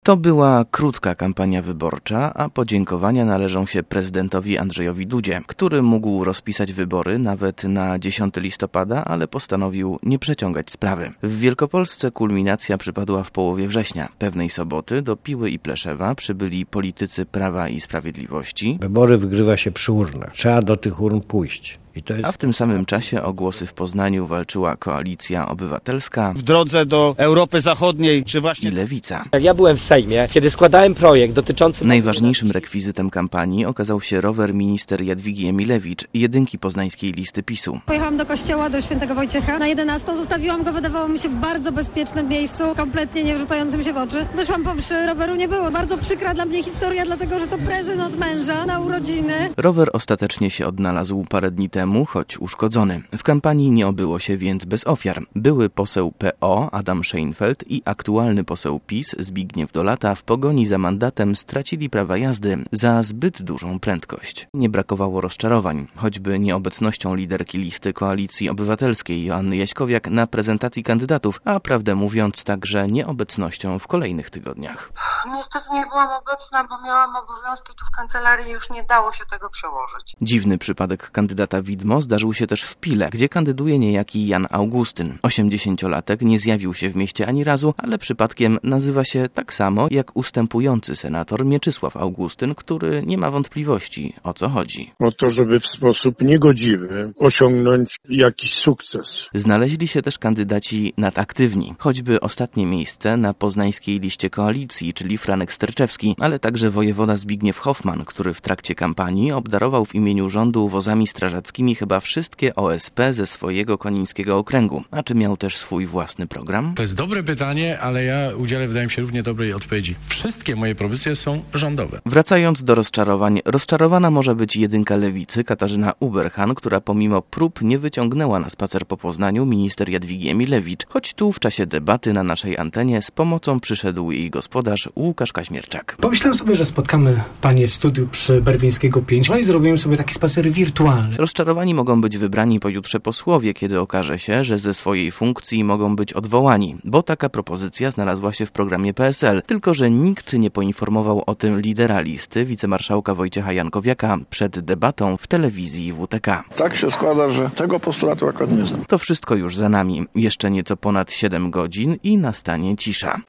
To była krótka kampania wyborcza, a podziękowania należą się prezydentowi Andrzejowi Dudzie, który mógł rozpisać wybory nawet na 10 listopada, ale postanowił nie przeciągać sprawy. W Wielkopolsce kulminacja przypadła w połowie września. Pewnej soboty do Piły i Pleszewa przybyli politycy Prawa i Sprawiedliwości. Wybory wygrywa się przy urnach. Trzeba do tych urn pójść. A w tym samym czasie o głosy w Poznaniu walczyła Koalicja Obywatelska w drodze do Europy Zachodniej, czy właśnie i Lewica. Jak ja byłem w Sejmie, kiedy składałem projekt dotyczący... Najważniejszym rekwizytem kampanii okazał się rower minister Jadwigi Emilewicz, jedynki poznańskiej listy PiS-u. Pojechałam do kościoła, do Świętego Wojciecha na 11. Zostawiłam go, wydawało mi się, w bardzo bezpiecznym miejscu, kompletnie nie wrzucającym się w oczy. Wyszłam po mszy, roweru nie było. Bardzo przykra dla mnie historia, dlatego że to prezent od męża na urodziny. Rower ostatecznie się odnalazł parę dni temu, choć uszkodzony. W kampanii nie obyło się więc bez ofiar. Były poseł PO Adam Szejnfeld i aktualny poseł PiS Zbigniew Dolata w pogoni za mandatem stracili prawa jazdy za zbyt dużą prędkość. Nie brakowało rozczarowań, choćby nieobecnością liderki listy Koalicji Obywatelskiej Joanny Jaśkowiak na prezentacji kandydatów, a prawdę mówiąc także nieobecnością w kolejnych tygodniach. Niestety nie byłam obecna, bo miałam obowiązki tu w kancelarii i już nie dało się tego przełożyć. Dziwny przypadek kandydata widmo zdarzył się też w Pile, gdzie kandyduje niejaki Jan Augustyn. 80-latek nie zjawił się w mieście ani razu, ale przypadkiem nazywa się tak samo jak ustępujący senator Mieczysław Augustyn, który nie ma wątpliwości, o co chodzi. O to, żeby w sposób niegodziwy osiągnąć jakiś sukces. Znaleźli się też kandydaci nadaktywni, choćby ostatnie miejsce na poznańskiej liście koalicji, czyli Franek Sterczewski, ale także wojewoda Zbigniew Hoffman, który w trakcie kampanii obdarował w imieniu rządu wozami strażackimi chyba wszystkie OSP ze swojego konińskiego okręgu. A czy miał też swój własny program? To jest dobre pytanie, ale ja udzielę, wydaje mi się, równie dobrej odpowiedzi. Wszystkie moje propozycje są rządowe. Wracając do rozczarowań, rozczarowana może być jedynka Lewicy Katarzyna Uberhan, która pomimo prób nie wyciągnęła na spacer po Poznaniu minister Jadwigi Emilewicz, choć tu w czasie debaty na naszej antenie z pomocą przyszedł jej gospodarz Łukasz Kaźmierczak. Pomyślałem sobie, że spotkamy panie w studiu przy Berwińskiego 5, no i zrobimy sobie taki spacer wirtualny. Rozczarowani mogą być wybrani pojutrze posłowie, kiedy okaże się, że ze swojej funkcji mogą być odwołani, bo taka propozycja znalazła się w programie PSL, tylko że nikt nie poinformował o tym lidera listy, wicemarszałka Wojciecha Jankowiaka, przed debatą w telewizji WTK. Tak się składa, że tego postulatu akurat nie znam. To wszystko już za nami. Jeszcze nieco ponad 7 godzin i nastanie cisza.